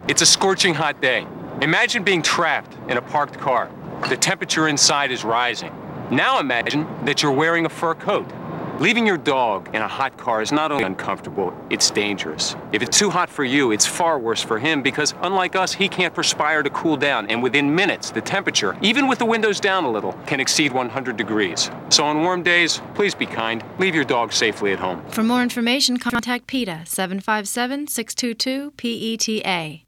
It's a scorching hot day. Imagine being trapped in a parked car. The temperature inside is rising. Now imagine that you're wearing a fur coat. Leaving your dog in a hot car is not only uncomfortable, it's dangerous. If it's too hot for you, it's far worse for him because, unlike us, he can't perspire to cool down, and within minutes, the temperature, even with the windows down a little, can exceed 100 degrees. So on warm days, please be kind. Leave your dog safely at home. For more information, contact PETA, 757-622-PETA.